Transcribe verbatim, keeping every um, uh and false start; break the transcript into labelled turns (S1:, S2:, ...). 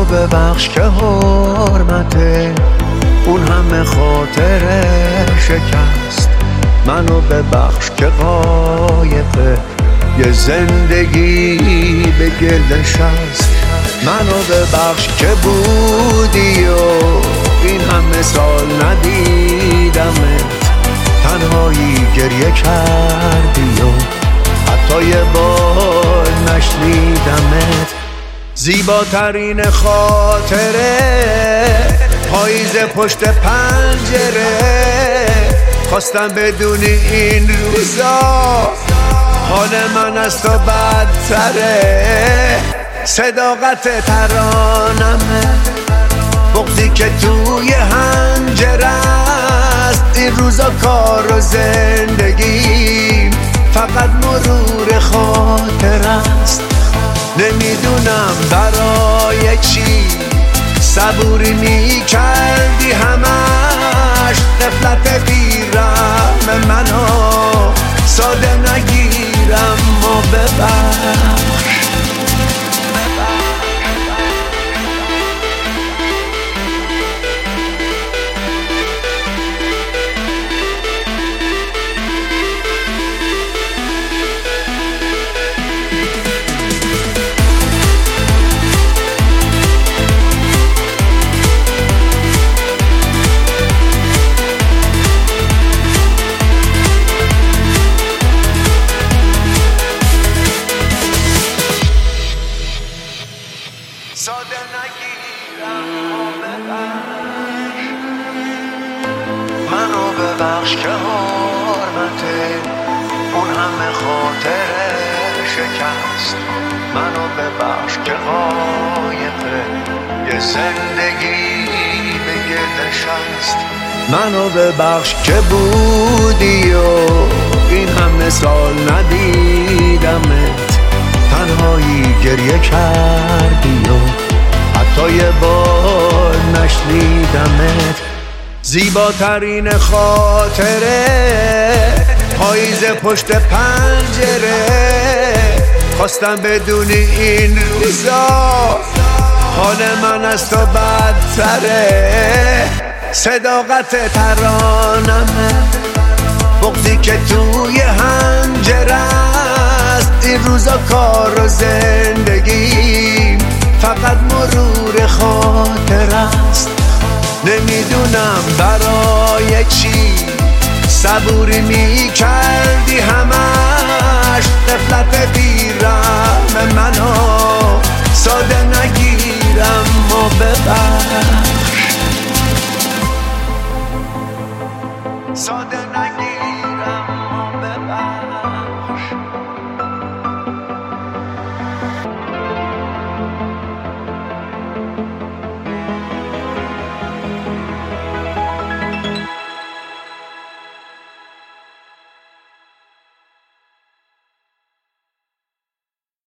S1: منو ببخش که حرمت اون همه خاطره شکست. منو ببخش که قایق یه زندگی به گل نشست. منو ببخش که بودی و این همه سال ندیدمت، تنهایی گریه کردی و حتی یه بار نشنیدمت. زیباترین خاطره پاییز پشت پنجره، خواستم بدونی این روزا حال من از تو بدتره. صداقت ترانمه، بغضی که توی هنجره است. این روزا کار و زندگی فقط مرور خاطر است. نمیدونم برای چی صبوری میکردی همش، غفلت بیرم منو ساده نگیرم و ببخش. ساده نگیرم و ببخش. منو ببخش که حرمت اون همه خاطره شکست. منو ببخش که قایق یه زندگی به گل نشست. منو ببخش که بودی و این همه سال ندیدمت، تنهایی گریه کردی و حتی یه بار نشنیدمت. زیباترین خاطره پاییز پشت پنجره، خواستم بدونی این روزا حال من از تو بدتره. صداقت ترانمه، بغضی که توی هنجره است. این روزا کار و زندگی فقط مرور خاطر است. نمیدونم برای چی صبوری میکردی همش، غفلت